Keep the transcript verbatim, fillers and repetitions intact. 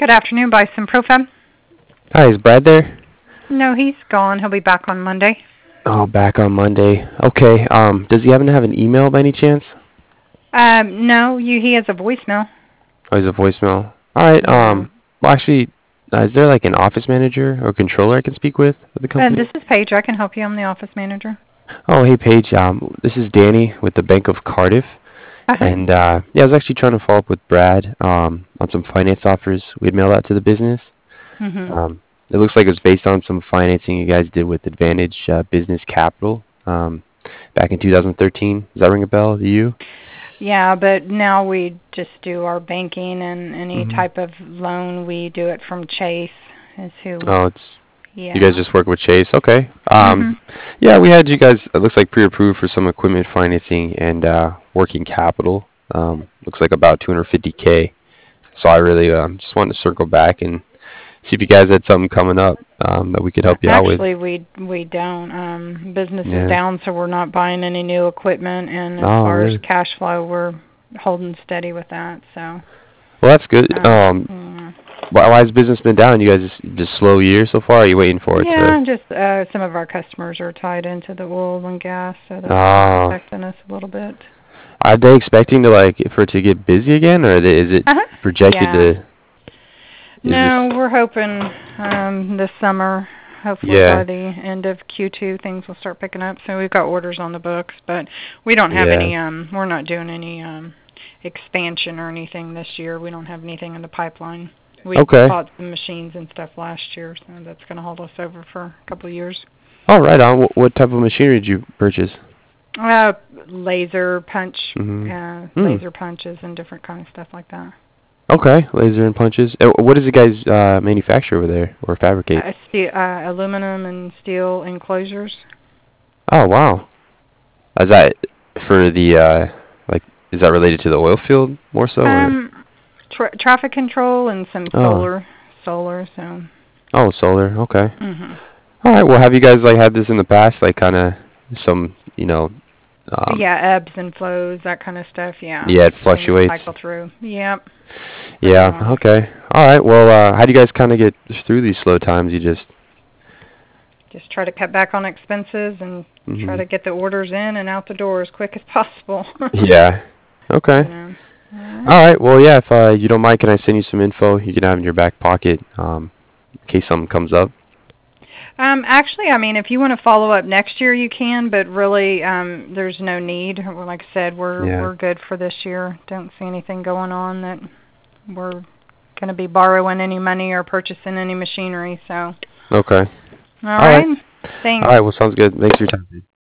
Good afternoon, Bison Profem. Hi, is Brad there? No, he's gone. He'll be back on Monday. Oh, back on Monday. Okay. Um, does he happen to have an email by any chance? Um, no, you. He has a voicemail. Oh, he's a voicemail. All right. Yeah. Um, well, actually, uh, is there like an office manager or controller I can speak with at the And this company? is Paige. I can help you. I'm the office manager. Oh, hey Paige. Um, this is Danny with the Bank of Cardiff, Uh-huh. and uh, yeah, I was actually trying to follow up with Brad um on some finance offers we'd mailed out to the business. Mm-hmm. Um, it looks like it was based on some financing you guys did with Advantage uh, Business Capital um back in two thousand thirteen. Does that ring a bell to you? Yeah, but now we just do our banking and any Mm-hmm. type of loan. We do it from Chase. Is who? Oh, it's you guys Yeah. just work with Chase. Okay. Mm-hmm. Um, yeah, we had you guys. It looks like pre-approved for some equipment financing and uh, working capital. Um, looks like about two hundred fifty k. So I really um, just wanted to circle back and see if you guys had something coming up um, that we could help you out with. Actually, we we don't. Um, business is Yeah. down, so we're not buying any new equipment. And as Oh, far as really? cash flow, we're holding steady with that. So. Well, that's good. Um, Um, yeah. why, why has business been down? You guys just just slow year so far? Or are you waiting for it to? Yeah, just uh, some of our customers are tied into the oil and gas, so that's kind of Oh, affecting us a little bit. are they expecting to like for it to get busy again, or is it Uh-huh. projected Yeah. to? Is No, this? we're hoping um, this summer, hopefully by Yeah. the end of Q two, things will start picking up. So we've got orders on the books, but we don't have Yeah. any. Um, we're not doing any um, expansion or anything this year. We don't have anything in the pipeline. We Okay. bought some machines and stuff last year, so that's going to hold us over for a couple of years. Oh, right on. What, what type of machinery did you purchase? Uh, laser punch, Mm-hmm. uh, Hmm. laser punches and different kind of stuff like that. Okay. Laser and punches. Uh, What does you guys uh, manufacture over there or fabricate? Uh, steel, uh, aluminum and steel enclosures. Oh, wow. Is that for the uh, like? Is that related to the oil field more so, or? Um, tra- traffic control and some Oh. solar, solar. So. Oh, solar. Okay. Mhm. All right. Well, have you guys like had this in the past? Like, kind of some, you know, um, Yeah, ebbs and flows, that kind of stuff. Yeah, yeah, it things fluctuates. cycle through. Yep. Yeah. So Okay. All right. Well, uh, how do you guys kind of get through these slow times? You just. just try to cut back on expenses and try Mhm. to get the orders in and out the door as quick as possible. Yeah. Okay. You know. All right. All right. Well, yeah. If uh, you don't mind, can I send you some info you can have in your back pocket um, in case something comes up? Um, actually, I mean, if you want to follow up next year, you can. But really, um, there's no need. Well, like I said, we're Yeah. we're good for this year. Don't see anything going on that we're going to be borrowing any money or purchasing any machinery. So, all Okay. All right. right. All Thanks. right. Well, sounds good. Thanks for your time.